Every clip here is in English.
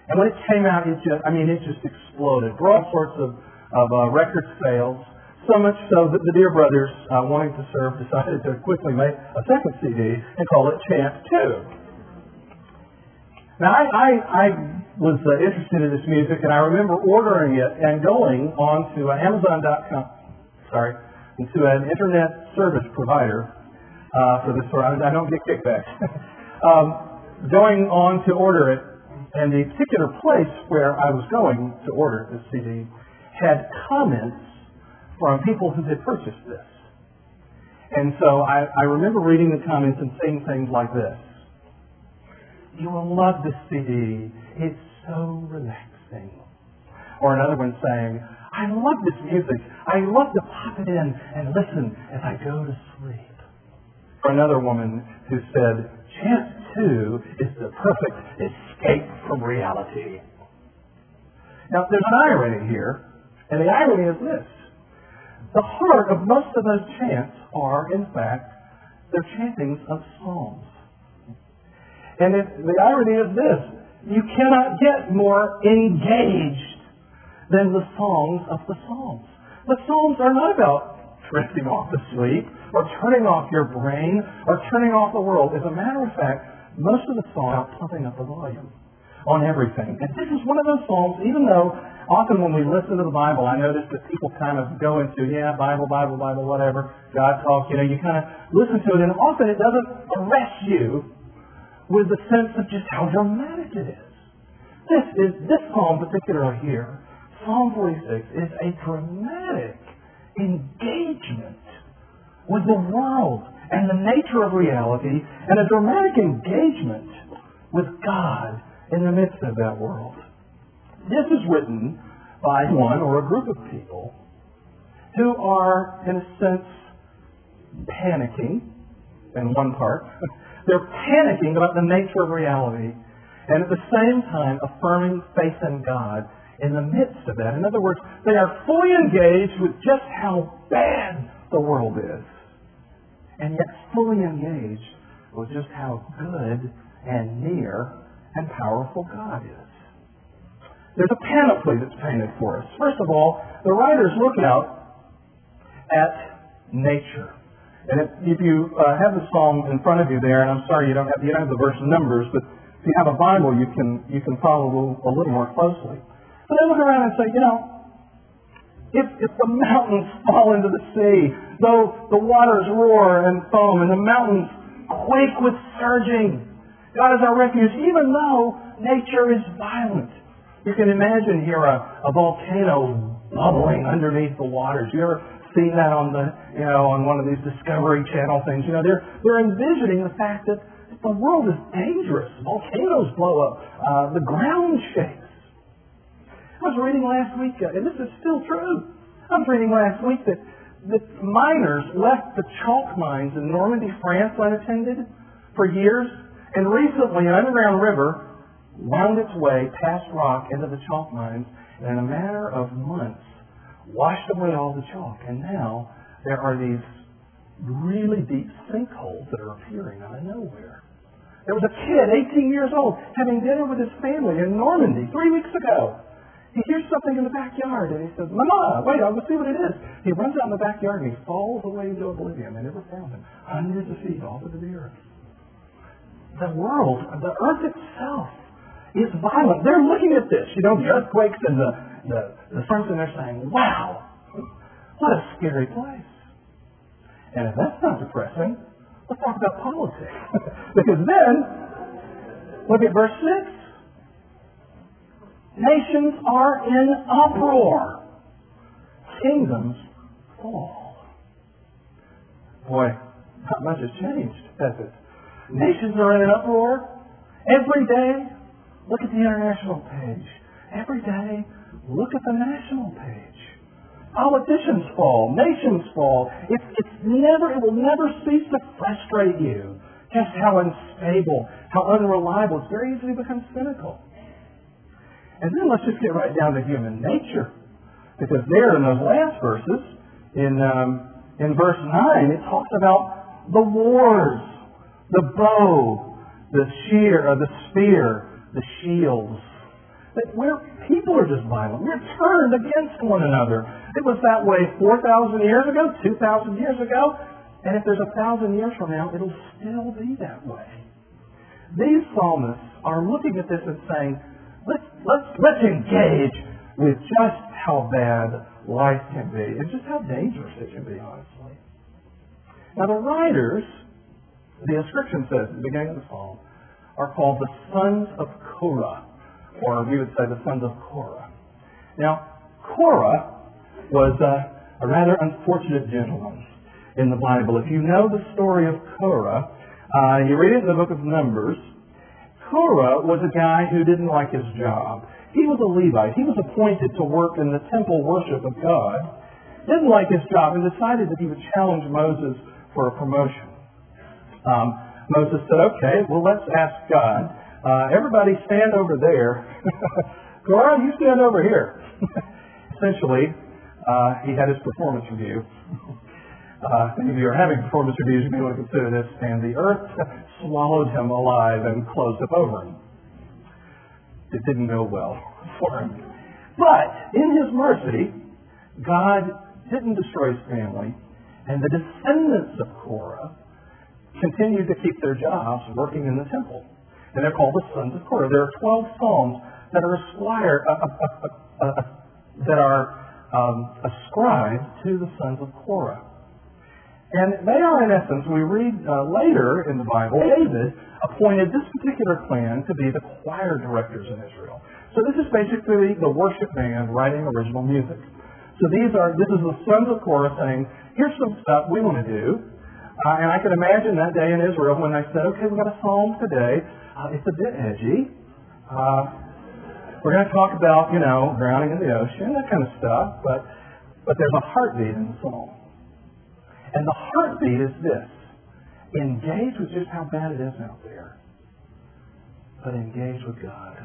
And when it came out, it just exploded. Brought all sorts of record sales. So much so that the Dear Brothers, wanting to serve, decided to quickly make a second CD and call it Chant 2. Now, I was interested in this music, and I remember ordering it and going on to Amazon.com, and to an internet service provider for this sort. I don't get kickbacks. Going on to order it, and the particular place where I was going to order this CD had comments from people who had purchased this. And so I remember reading the comments and saying things like this. You will love this CD. It's so relaxing. Or another one saying, I love this music. I love to pop it in and listen as I go to sleep. Or another woman who said, Chant 2 is the perfect escape from reality. Now, there's an irony here, and the irony is this. The heart of most of those chants are, in fact, they're chantings of psalms. And the irony is this. You cannot get more engaged than the songs of the Psalms. The Psalms are not about drifting off to sleep or turning off your brain or turning off the world. As a matter of fact, most of the songs are pumping up the volume on everything. And this is one of those Psalms, even though often when we listen to the Bible, I notice that people kind of go into, Bible, whatever, God talk, you kind of listen to it, and often it doesn't arrest you with the sense of just how dramatic it is. This Psalm particularly here, Psalm 46, is a dramatic engagement with the world and the nature of reality, and a dramatic engagement with God in the midst of that world. This is written by one or a group of people who are, in a sense, panicking, in one part. They're panicking about the nature of reality, and at the same time affirming faith in God in the midst of that. In other words, they are fully engaged with just how bad the world is, and yet fully engaged with just how good and near and powerful God is. There's a panoply that's painted for us. First of all, the writers look out at nature. And if you have the psalm in front of you there, and I'm sorry you don't have the verse numbers, but if you have a Bible, you can follow a little more closely. But they look around and say, if the mountains fall into the sea, though the waters roar and foam, and the mountains quake with surging, God is our refuge, even though nature is violent. You can imagine here a volcano bubbling underneath the waters. You ever seen that on one of these Discovery Channel things? They're envisioning the fact that the world is dangerous. Volcanoes blow up. The ground shakes. I was reading last week, and this is still true. I was reading last week that miners left the chalk mines in Normandy, France, unattended for years, and recently an underground river wound its way past rock into the chalk mines, and in a matter of months washed away all the chalk. And now there are these really deep sinkholes that are appearing out of nowhere. There was a kid, 18 years old, having dinner with his family in Normandy 3 weeks ago. He hears something in the backyard, and he says, Mama, wait, I'll go see what it is. He runs out in the backyard, and he falls away into oblivion. They never found him. Hundreds of feet off into the earth. The world, the earth itself, is violent. They're looking at this, the earthquakes and the storms, and they're saying, wow, what a scary place. And if that's not depressing, let's talk about politics. Because then, look at verse 6. Nations are in uproar. Kingdoms fall. Boy, not much has changed, has it? Nations are in an uproar. Every day, look at the international page. Every day, look at the national page. Politicians fall. Nations fall. It will never cease to frustrate you just how unstable, how unreliable. It's very easy to become cynical. And then let's just get right down to human nature. Because there in those last verses, in verse 9, it talks about the wars, the bow, the spear, the shields. that where people are just violent. We're turned against one another. It was that way 4,000 years ago, 2,000 years ago, and if there's 1,000 years from now, it'll still be that way. These psalmists are looking at this and saying, let's engage with just how bad life can be and just how dangerous it can be, honestly. Now the writers, the inscription says at the beginning of the psalm, are called the sons of Korah, or we would say the sons of Korah. Now, Korah was a rather unfortunate gentleman in the Bible. If you know the story of Korah, you read it in the book of Numbers. Korah was a guy who didn't like his job. He was a Levite. He was appointed to work in the temple worship of God. Didn't like his job and decided that he would challenge Moses for a promotion. Moses said, okay, well, let's ask God. Everybody stand over there. Korah, you stand over here. Essentially, he had his performance review. If you're having performance reviews, you may want to consider this. And the earth swallowed him alive and closed up over him. It didn't go well for him. But in his mercy, God didn't destroy his family. And the descendants of Korah continued to keep their jobs working in the temple. And they're called the sons of Korah. There are 12 psalms that are ascribed to the sons of Korah. And they are, in essence, we read later in the Bible, David appointed this particular clan to be the choir directors in Israel. So this is basically the worship band writing original music. So this is the sons of Korah saying, here's some stuff we want to do. And I can imagine that day in Israel when they said, okay, we've got a psalm today. It's a bit edgy. We're going to talk about, drowning in the ocean, that kind of stuff. But there's a heartbeat in the psalm. And the heartbeat is this. Engage with just how bad it is out there. But engage with God.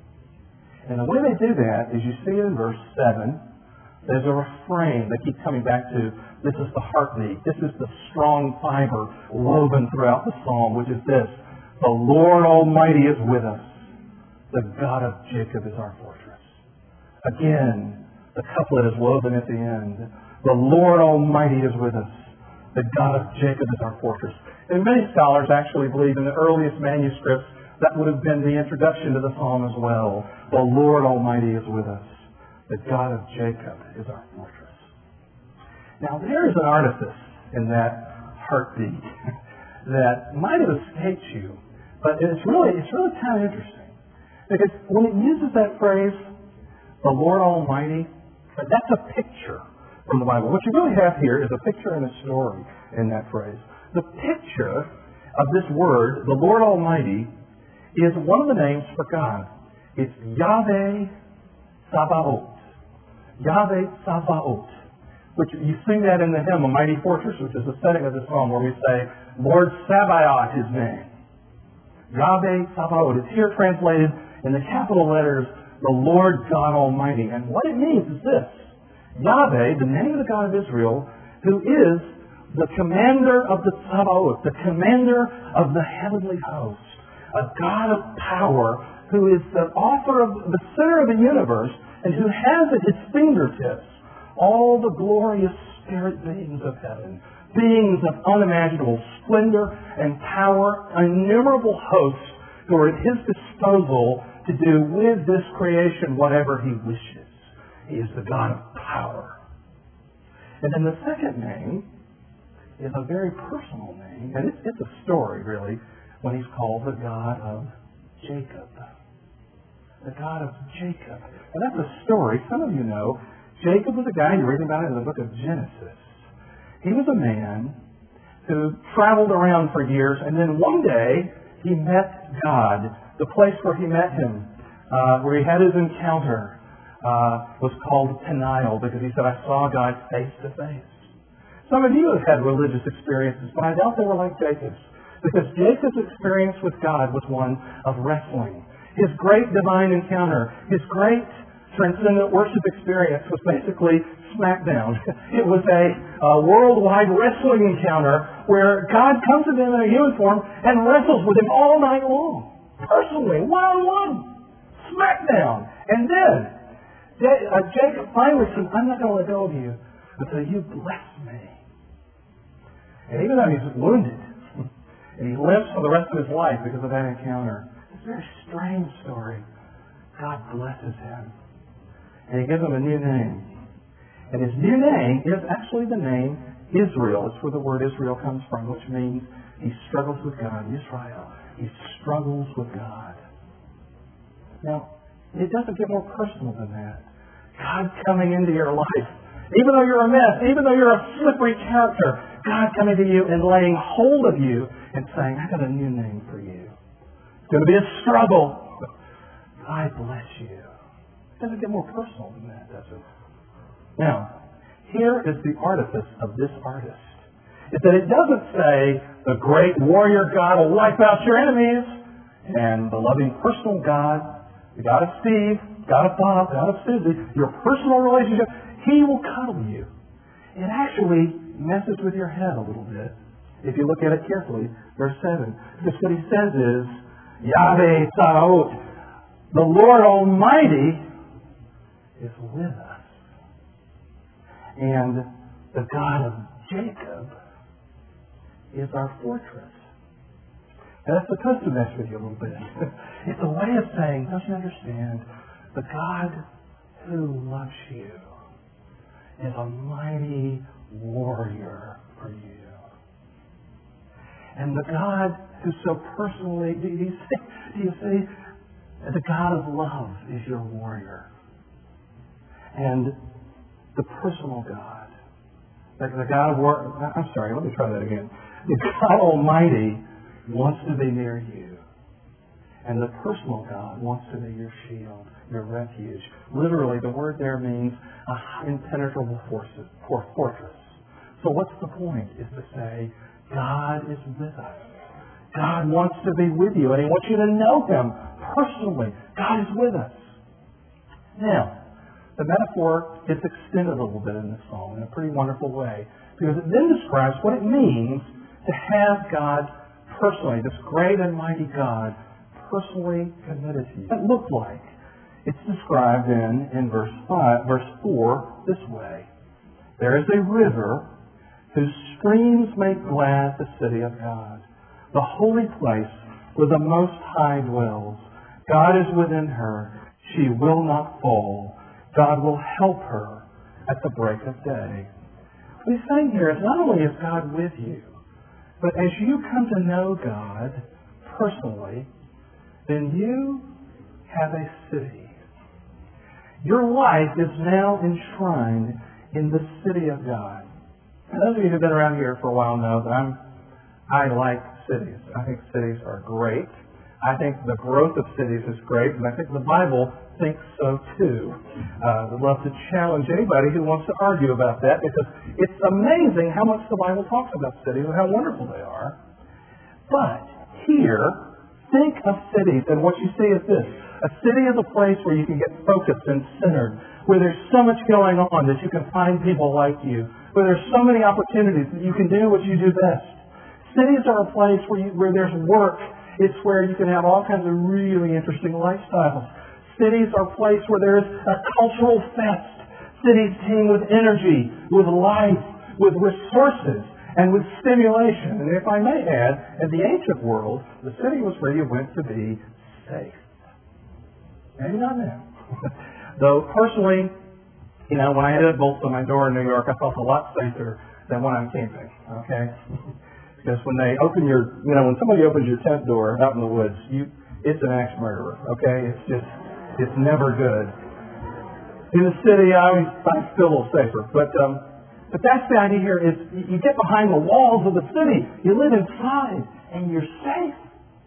And the way they do that is you see it in verse 7. There's a refrain they keep coming back to. This is the heartbeat. This is the strong fiber woven throughout the psalm, which is this. The Lord Almighty is with us. The God of Jacob is our fortress. Again, the couplet is woven at the end. The Lord Almighty is with us. The God of Jacob is our fortress. And many scholars actually believe in the earliest manuscripts that would have been the introduction to the psalm as well. The Lord Almighty is with us. The God of Jacob is our fortress. Now there is an artifice in that heartbeat that might have escaped you, but it's really kind of interesting. Because when it uses that phrase, the Lord Almighty, that's a picture from the Bible. What you really have here is a picture and a story in that phrase. The picture of this word, the Lord Almighty, is one of the names for God. It's Yahweh Sabaoth. Yahweh Sabaoth. Which you sing that in the hymn, A Mighty Fortress, which is the setting of the psalm where we say, Lord Sabaoth, his name. Yahweh Sabaoth. It's here translated in the capital letters, the Lord God Almighty. And what it means is this. Yahweh, the name of the God of Israel, who is the commander of the Sabaoth, the commander of the heavenly host, a God of power, who is the author of the center of the universe, and who has at his fingertips all the glorious spirit beings of heaven, beings of unimaginable splendor and power, innumerable hosts who are at his disposal to do with this creation whatever he wishes. He is the God of power. And then the second name is a very personal name, and it's a story, really, when he's called the God of Jacob. The God of Jacob. And that's a story. Some of you know, Jacob was a guy, you read about it in the book of Genesis. He was a man who traveled around for years, and then one day he met God. The place where he met him, where he had his encounter, was called Peniel, because he said, I saw God face to face. Some of you have had religious experiences, but I doubt they were like Jacob's. Because Jacob's experience with God was one of wrestling. His great divine encounter, his great transcendent worship experience was basically smackdown. It was a worldwide wrestling encounter where God comes to him in a human form and wrestles with him all night long. Personally, one-on-one. Smackdown. And then Jacob finally says, I'm not going to let go of you until you bless me. And even though he's wounded, and he lives for the rest of his life because of that encounter, it's a very strange story. God blesses him. And he gives him a new name. And his new name is actually the name Israel. It's where the word Israel comes from, which means he struggles with God. Israel. He struggles with God. Now, it doesn't get more personal than that. God coming into your life. Even though you're a mess, even though you're a slippery character, God coming to you and laying hold of you and saying, I got a new name for you. It's going to be a struggle. I bless you. It doesn't get more personal than that, does it? Now, here is the artifice of this artist. It's that it doesn't say the great warrior God will wipe out your enemies and the loving personal God, the God of Steve, God of Bob, God of Susie, your personal relationship, He will cuddle you. It actually messes with your head a little bit if you look at it carefully. Verse 7. Because what he says is, Yahweh Sabaoth, the Lord Almighty is with us. And the God of Jacob is our fortress. And that's supposed to mess with you a little bit. It's a way of saying, don't you understand? The God who loves you is a mighty warrior for you. And the God who so personally, do you see, the God of love is your warrior. And the personal God, the God of war, I'm sorry, let me try that again. The God Almighty wants to be near you. And the personal God wants to be your shield, your refuge. Literally, the word there means impenetrable fortress. So what's the point? Is to say, God is with us. God wants to be with you, and He wants you to know Him personally. God is with us. Now, the metaphor gets extended a little bit in this psalm in a pretty wonderful way, because it then describes what it means to have God personally, this great and mighty God, personally committed to you. What it looked like? It's described in verse 4 this way. There is a river whose streams make glad the city of God, the holy place where the Most High dwells. God is within her. She will not fall. God will help her at the break of day. What he's saying here is not only is God with you, but as you come to know God personally, then you have a city. Your life is now enshrined in the city of God. And those of you who have been around here for a while know that I like cities. I think cities are great. I think the growth of cities is great, and I think the Bible thinks so too. I'd love to challenge anybody who wants to argue about that, because it's amazing how much the Bible talks about cities and how wonderful they are. But here, think of cities, and what you see is this. A city is a place where you can get focused and centered, where there's so much going on that you can find people like you, where there's so many opportunities that you can do what you do best. Cities are a place where there's work. It's where you can have all kinds of really interesting lifestyles. Cities are a place where there's a cultural fest. Cities teem with energy, with life, with resources, and with stimulation. And if I may add, in the ancient world, the city was where you went to be safe. Maybe not now. Though personally, when I hit a bolt on my door in New York, I felt a lot safer than when I'm camping. Okay? Because when they open when somebody opens your tent door out in the woods, it's an axe murderer. Okay? It's never good. In the city, I feel a little safer. But that's the idea here is you get behind the walls of the city. You live inside, and you're safe.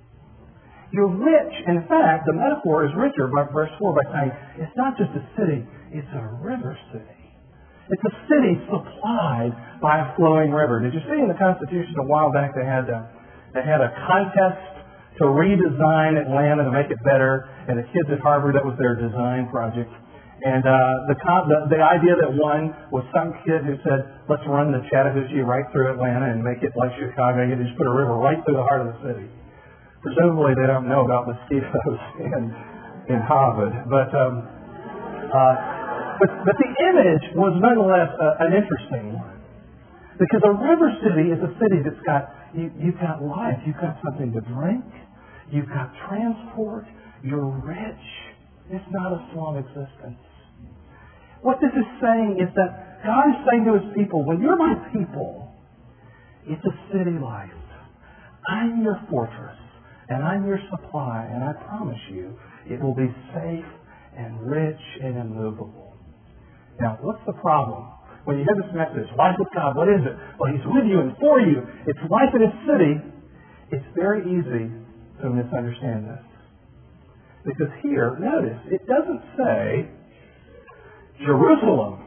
You're rich. In fact, the metaphor is richer by verse 4 by saying it's not just a city, it's a river city. It's a city supplied by a flowing river. Did you see in the Constitution a while back they had a contest to redesign Atlanta to make it better, and the kids at Harvard, that was their design project. And the idea that won was some kid who said, let's run the Chattahoochee right through Atlanta and make it like Chicago. You just put a river right through the heart of the city. Presumably they don't know about mosquitoes and in Harvard. But the image was nonetheless an interesting one. Because a river city is a city that's got, you've got life, you've got something to drink, you've got transport, you're rich. It's not a slum existence. What this is saying is that God is saying to His people, when you're my people, it's a city life. I'm your fortress, and I'm your supply, and I promise you, it will be safe and rich and immovable. Now, what's the problem? When you hear this message, life with God, what is it? Well, He's with you and for you. It's life in His city. It's very easy to misunderstand this. Because here, notice, it doesn't say Jerusalem.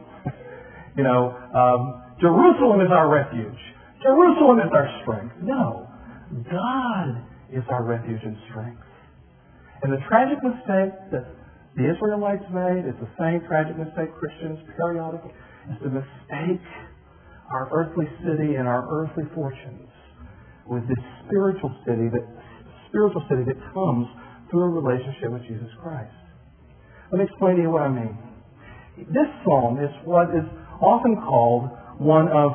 Jerusalem is our refuge. Jerusalem is our strength. No. God is our refuge and strength. And the tragic mistake that the Israelites made is the same tragic mistake Christians periodically, is to mistake our earthly city and our earthly fortunes with this spiritual city that comes through a relationship with Jesus Christ. Let me explain to you what I mean. This psalm is what is often called one of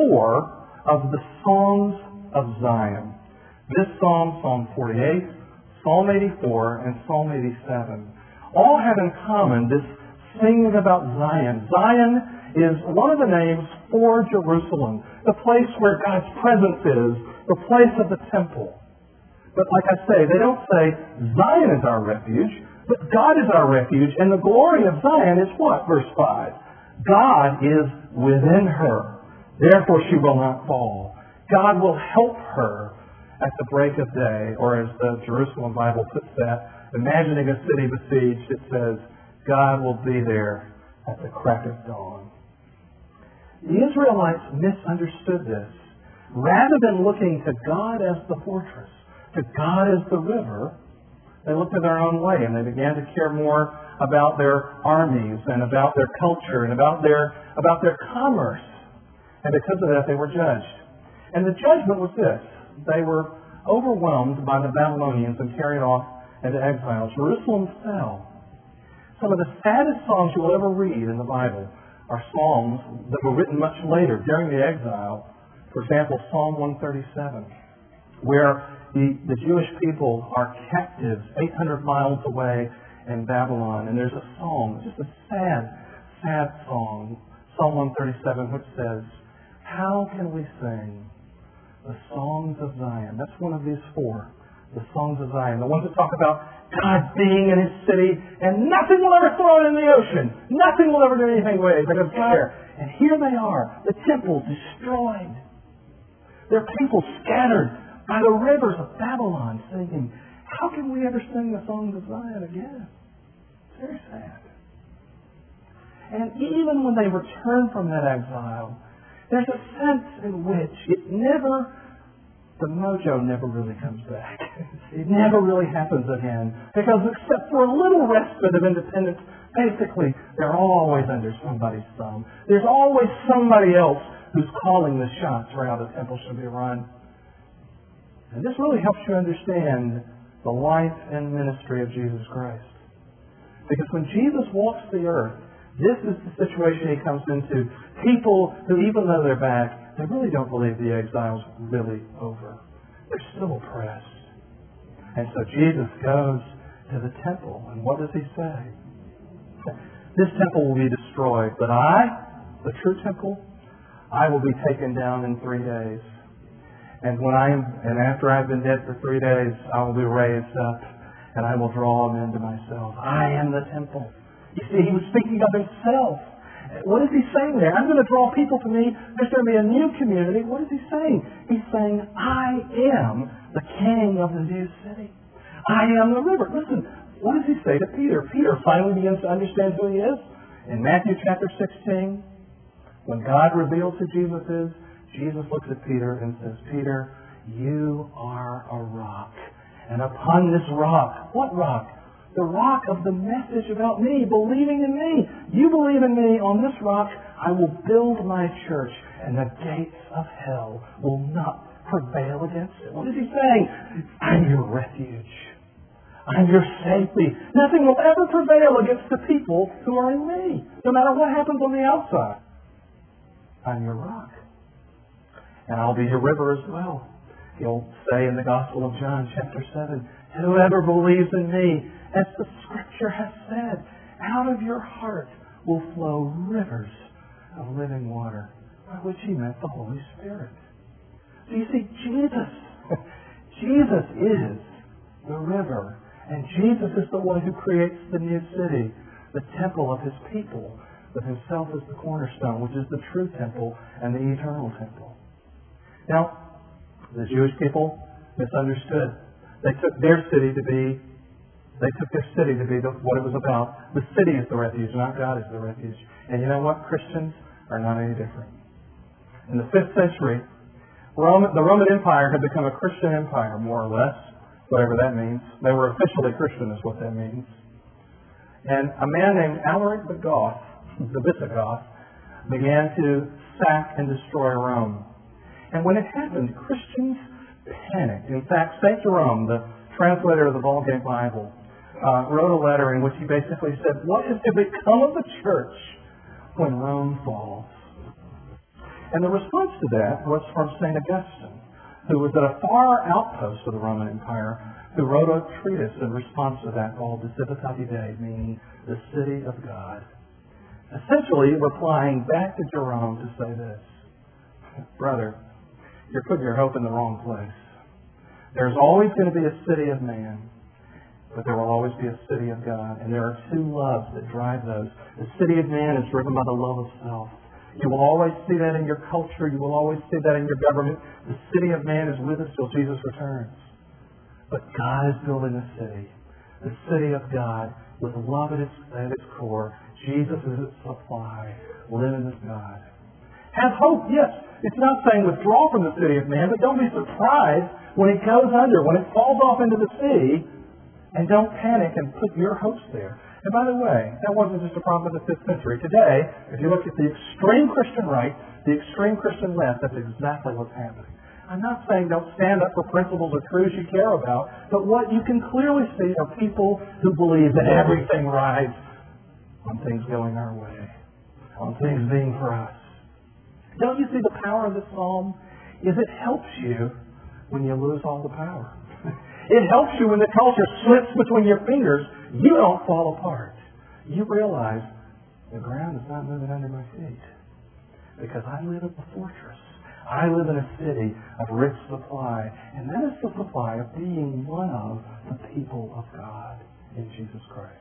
4 of the songs of Zion. This psalm, Psalm 48, Psalm 84, and Psalm 87, all have in common this singing about Zion. Zion is one of the names for Jerusalem, the place where God's presence is, the place of the temple. But like I say, they don't say Zion is our refuge, but God is our refuge, and the glory of Zion is what? Verse 5. God is within her, therefore she will not fall. God will help her at the break of day, or as the Jerusalem Bible puts that, imagining a city besieged, it says, God will be there at the crack of dawn. The Israelites misunderstood this. Rather than looking to God as the fortress, to God as the river, they looked at their own way and they began to care more about their armies and about their culture and about their commerce. And because of that, they were judged. And the judgment was this. They were overwhelmed by the Babylonians and carried off into exile. Jerusalem fell. Some of the saddest songs you will ever read in the Bible are psalms that were written much later during the exile. For example, Psalm 137, where the Jewish people are captives 800 miles away in Babylon. And there's a psalm, just a sad, sad song, Psalm 137, which says, how can we sing the songs of Zion? That's one of these 4, the songs of Zion. The ones that talk about God being in His city and nothing will ever throw it in the ocean. Nothing will ever do anything with it because God there. And here they are, the temple destroyed. Their people scattered by the rivers of Babylon singing, how can we ever sing the songs of Zion again? It's very sad. And even when they return from that exile, there's a sense in which the mojo never really comes back. It never really happens again. Because except for a little respite of independence, basically, they're always under somebody's thumb. There's always somebody else who's calling the shots for how the temple should be run. And this really helps you understand the life and ministry of Jesus Christ. Because when Jesus walks the earth, this is the situation He comes into. People who, even though they're back, they really don't believe the exile's really over. They're still oppressed. And so Jesus goes to the temple. And what does He say? This temple will be destroyed, but I, the true temple, I will be taken down in 3 days. And after I've been dead for 3 days, I will be raised up, and I will draw men to myself. I am the temple. You see, He was speaking of Himself. What is He saying there? I'm going to draw people to me. There's going to be a new community. What is He saying? He's saying, I am the King of the new city. I am the river. Listen, what does He say to Peter? Peter finally begins to understand who He is. In Matthew chapter 16, when God reveals who Jesus is, Jesus looks at Peter and says, Peter, you are a rock. And upon this rock, what rock? The rock of the message about me, believing in me. You believe in me. On this rock, I will build my church, and the gates of hell will not prevail against it. What is He saying? I'm your refuge. I'm your safety. Nothing will ever prevail against the people who are in me, no matter what happens on the outside. I'm your rock. And I'll be your river as well. He'll say in the Gospel of John, chapter 7, whoever believes in me, as the Scripture has said, out of your heart will flow rivers of living water, by which he meant the Holy Spirit. So you see, Jesus is the river, and Jesus is the one who creates the new city, the temple of his people, with himself as the cornerstone, which is the true temple and the eternal temple. Now, the Jewish people misunderstood. They took their city to be what it was about. The city is the refuge, not God is the refuge. And you know what? Christians are not any different. In the 5th century, the Roman Empire had become a Christian empire, more or less, whatever that means. They were officially Christian is what that means. And a man named Alaric the Goth, the Visigoth, began to sack and destroy Rome. And when it happened, Christians panicked. In fact, St. Jerome, the translator of the Vulgate Bible, wrote a letter in which he basically said, what is to become of the church when Rome falls? And the response to that was from St. Augustine, who was at a far outpost of the Roman Empire, who wrote a treatise in response to that called De Civitate Dei, meaning the city of God. Essentially replying back to Jerome to say this, brother, you're putting your hope in the wrong place. There's always going to be a city of man, but there will always be a city of God. And there are two loves that drive those. The city of man is driven by the love of self. You will always see that in your culture. You will always see that in your government. The city of man is with us till Jesus returns. But God is building a city. The city of God with love at its core. Jesus is its supply. Living with God. Have hope, yes. It's not saying withdraw from the city of man, but don't be surprised when it goes under, when it falls off into the sea, and don't panic and put your hopes there. And by the way, that wasn't just a problem in the 5th century. Today, if you look at the extreme Christian right, the extreme Christian left, that's exactly what's happening. I'm not saying don't stand up for principles or truths you care about, but what you can clearly see are people who believe that everything rides on things going our way, on things being for us. Don't you see the power of this psalm? Is it helps you when you lose all the power. It helps you when the culture slips between your fingers. You don't fall apart. You realize the ground is not moving under my feet because I live in a fortress. I live in a city of rich supply, and that is the supply of being one of the people of God in Jesus Christ.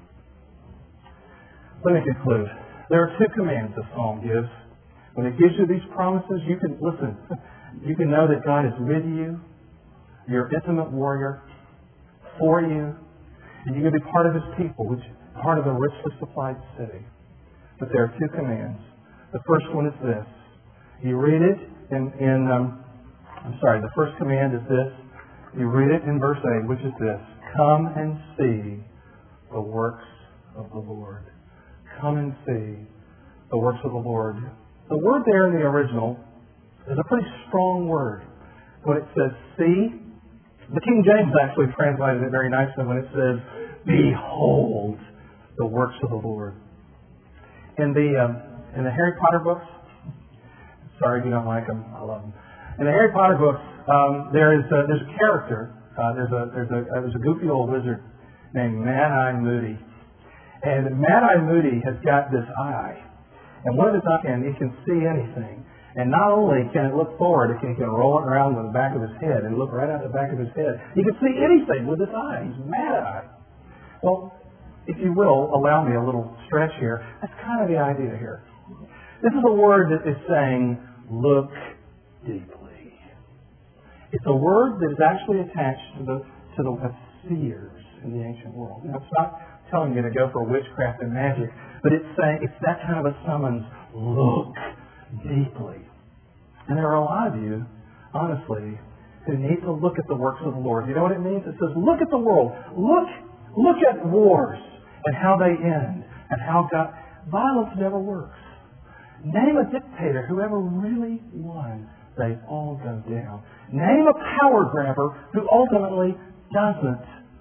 Let me conclude. There are two commands the psalm gives. When it gives you these promises, you can listen. You can know that God is with you, your intimate warrior, for you, and you can be part of His people, which is part of a richly supplied city. But there are two commands. The first one is this. You read it the first command is this. You read it in verse 8, which is this. Come and see the works of the Lord. Come and see the works of the Lord. The word there in the original is a pretty strong word. When it says see, the King James actually translated it very nicely when it says, behold the works of the Lord. In the Harry Potter books, sorry if you don't like them, I love them. In the Harry Potter books, there's a character, there's a goofy old wizard named Mad-Eye Moody. And Mad-Eye Moody has got this eye. And one of his eyes, he can see anything. And not only can it look forward, he can roll it around with the back of his head and look right out the back of his head. He can see anything with his eye. He's Mad-Eye. Well, if you will, allow me a little stretch here. That's kind of the idea here. This is a word that is saying, look deeply. It's a word that is actually attached to the seers in the ancient world. Now, it's not telling you to go for witchcraft and magic, but it's saying it's that kind of a summons. Look deeply. And there are a lot of you, honestly, who need to look at the works of the Lord. You know what it means? It says, look at the world. Look at wars and how they end and how violence never works. Name a dictator who ever really won. They all go down. Name a power grabber who ultimately doesn't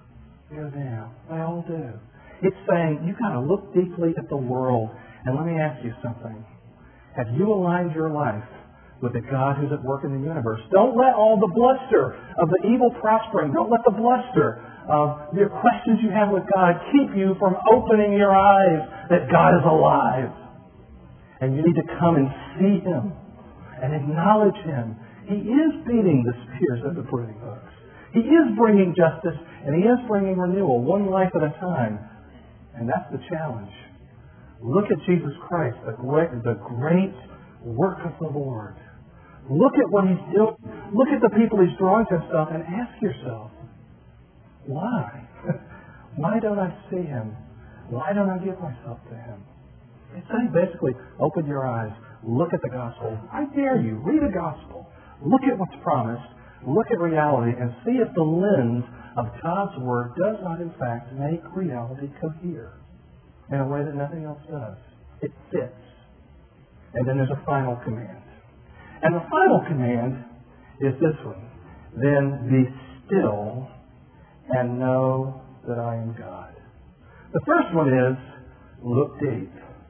go down. They all do. It's saying you've got to look deeply at the world. And let me ask you something. Have you aligned your life with the God who's at work in the universe? Don't let all the bluster of the evil prospering, don't let the bluster of your questions you have with God keep you from opening your eyes that God is alive. And you need to come and see Him and acknowledge Him. He is beating the spears of the pruning hooks. He is bringing justice and He is bringing renewal, one life at a time. And that's the challenge. Look at Jesus Christ, the great work of the Lord. Look at what He's doing. Look at the people He's drawing to Himself and ask yourself, why? Why don't I see Him? Why don't I give myself to Him? It's saying basically, open your eyes. Look at the gospel. I dare you, read the gospel. Look at what's promised. Look at reality and see if the lens of God's Word does not in fact make reality cohere in a way that nothing else does. It fits. And then there's a final command. And the final command is this one. Then be still and know that I am God. The first one is look deep.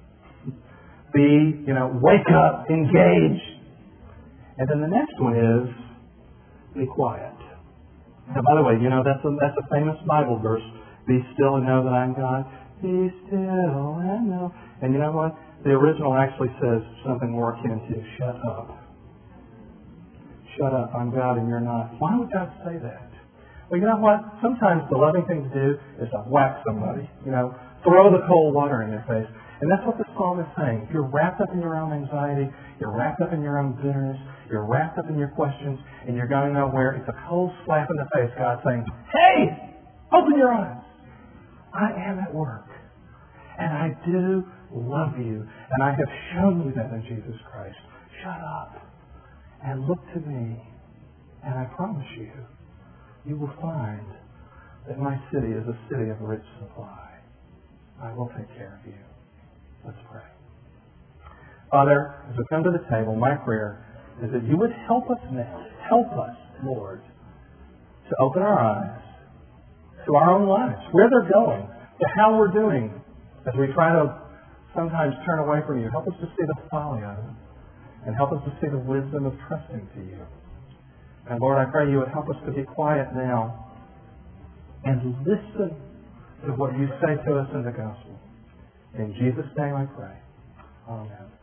Wake up, engage. And then the next one is be quiet. Now, by the way, that's a famous Bible verse. Be still and know that I'm God. Be still and know. And you know what? The original actually says something more akin to shut up. Shut up, I'm God and you're not. Why would God say that? Well, you know what? Sometimes the loving thing to do is to whack somebody. Throw the cold water in their face. And that's what the psalm is saying. If you're wrapped up in your own anxiety, you're wrapped up in your own bitterness, you're wrapped up in your questions, and you're going nowhere, it's a cold slap in the face. God saying, hey, open your eyes. I am at work. And I do love you. And I have shown you that in Jesus Christ. Shut up and look to me. And I promise you, you will find that my city is a city of rich supply. I will take care of you. Let's pray. Father, as we come to the table, my prayer is that you would help us now. Help us, Lord, to open our eyes to our own lives, where they're going, to how we're doing as we try to sometimes turn away from you. Help us to see the folly of it, and help us to see the wisdom of trusting to you. And Lord, I pray you would help us to be quiet now and listen to what you say to us in the gospel. In Jesus' name I pray. Amen.